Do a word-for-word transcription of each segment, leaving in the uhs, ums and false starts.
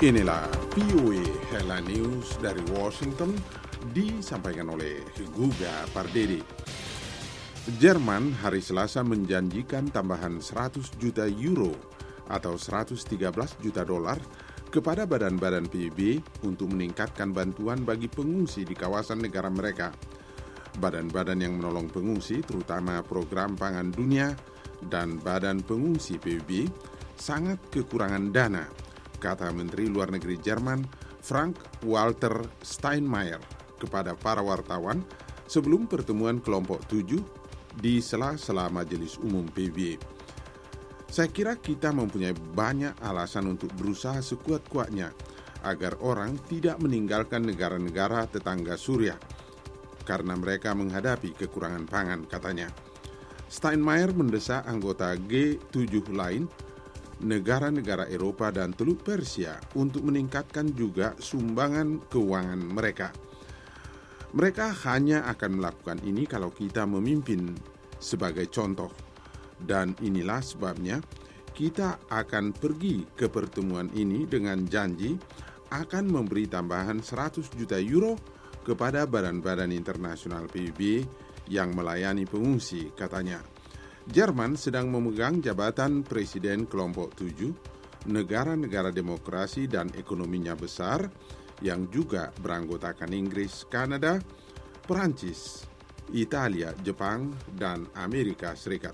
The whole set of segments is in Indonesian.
Inilah V O A Headline News dari Washington, disampaikan oleh Guga Pardede. Jerman hari Selasa menjanjikan tambahan seratus juta euro atau seratus tiga belas juta dolar kepada badan-badan P B B untuk meningkatkan bantuan bagi pengungsi di kawasan negara mereka. Badan-badan yang menolong pengungsi, terutama Program Pangan Dunia dan Badan Pengungsi P B B, sangat kekurangan dana, kata Menteri Luar Negeri Jerman Frank-Walter Steinmeier kepada para wartawan sebelum pertemuan kelompok tujuh di sela-sela Majelis Umum P B B. Saya kira kita mempunyai banyak alasan untuk berusaha sekuat-kuatnya agar orang tidak meninggalkan negara-negara tetangga Suriah karena mereka menghadapi kekurangan pangan, katanya. Steinmeier mendesak anggota G tujuh lain, negara-negara Eropa dan Teluk Persia untuk meningkatkan juga sumbangan keuangan mereka. Mereka hanya akan melakukan ini kalau kita memimpin sebagai contoh. Dan inilah sebabnya kita akan pergi ke pertemuan ini dengan janji akan memberi tambahan seratus juta euro kepada badan-badan internasional P B B yang melayani pengungsi, katanya. Jerman sedang memegang jabatan Presiden Kelompok tujuh, negara-negara demokrasi dan ekonominya besar, yang juga beranggotakan Inggris, Kanada, Perancis, Italia, Jepang, dan Amerika Serikat.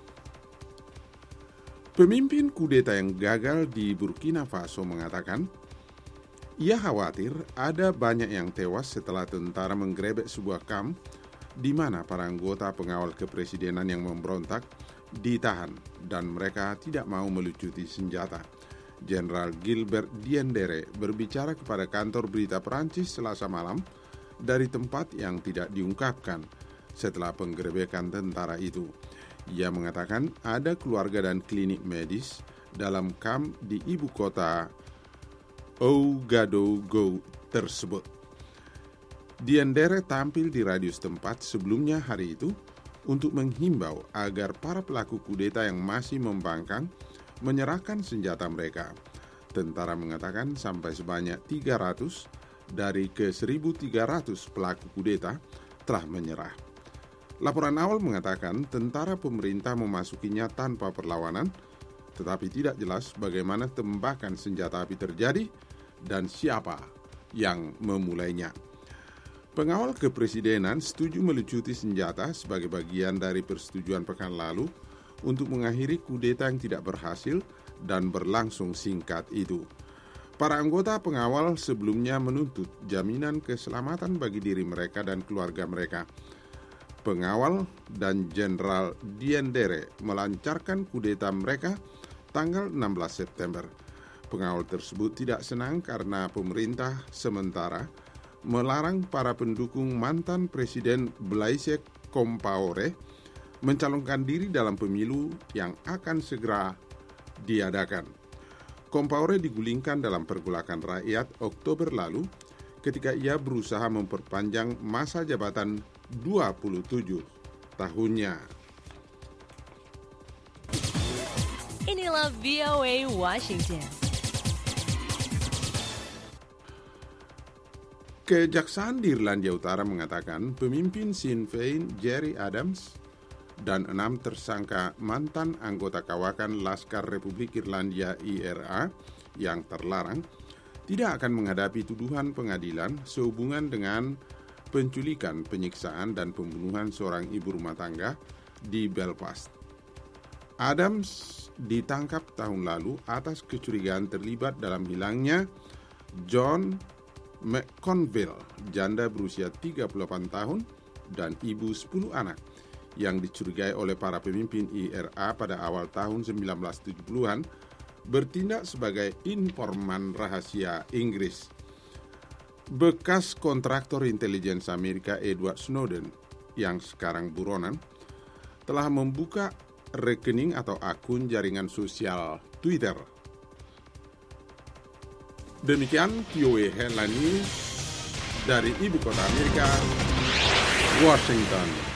Pemimpin kudeta yang gagal di Burkina Faso mengatakan, ia khawatir ada banyak yang tewas setelah tentara menggerebek sebuah kamp di mana para anggota pengawal kepresidenan yang memberontak ditahan dan mereka tidak mau melucuti senjata. Jenderal Gilbert Diendere berbicara kepada kantor berita Perancis Selasa malam dari tempat yang tidak diungkapkan setelah penggerebekan tentara itu. Ia mengatakan ada keluarga dan klinik medis dalam kamp di ibu kota Ouagadougou tersebut. Diendere tampil di radio setempat sebelumnya hari itu untuk menghimbau agar para pelaku kudeta yang masih membangkang menyerahkan senjata mereka. Tentara mengatakan sampai sebanyak tiga ratus dari ke seribu tiga ratus pelaku kudeta telah menyerah. Laporan awal mengatakan tentara pemerintah memasukinya tanpa perlawanan, tetapi tidak jelas bagaimana tembakan senjata api terjadi dan siapa yang memulainya. Pengawal kepresidenan setuju melucuti senjata sebagai bagian dari persetujuan pekan lalu untuk mengakhiri kudeta yang tidak berhasil dan berlangsung singkat itu. Para anggota pengawal sebelumnya menuntut jaminan keselamatan bagi diri mereka dan keluarga mereka. Pengawal dan Jenderal Diendere melancarkan kudeta mereka tanggal enam belas September. Pengawal tersebut tidak senang karena pemerintah sementara melarang para pendukung mantan Presiden Blaise Compaoré mencalonkan diri dalam pemilu yang akan segera diadakan. Compaoré digulingkan dalam pergolakan rakyat Oktober lalu ketika ia berusaha memperpanjang masa jabatan dua puluh tujuh tahunnya. Inilah V O A Washington. Kejaksaan di Irlandia Utara mengatakan pemimpin Sinn Féin Gerry Adams dan enam tersangka mantan anggota kawakan Laskar Republik Irlandia I R A yang terlarang tidak akan menghadapi tuduhan pengadilan sehubungan dengan penculikan, penyiksaan, dan pembunuhan seorang ibu rumah tangga di Belfast. Adams ditangkap tahun lalu atas kecurigaan terlibat dalam hilangnya John McConville, janda berusia tiga puluh delapan tahun dan ibu sepuluh anak, yang dicurigai oleh para pemimpin I R A pada awal tahun sembilan belas tujuh puluhan bertindak sebagai informan rahasia Inggris. Bekas kontraktor intelijen Amerika Edward Snowden yang sekarang buronan telah membuka rekening atau akun jaringan sosial Twitter. Demikian V O A Headline News dari ibu kota Amerika, Washington.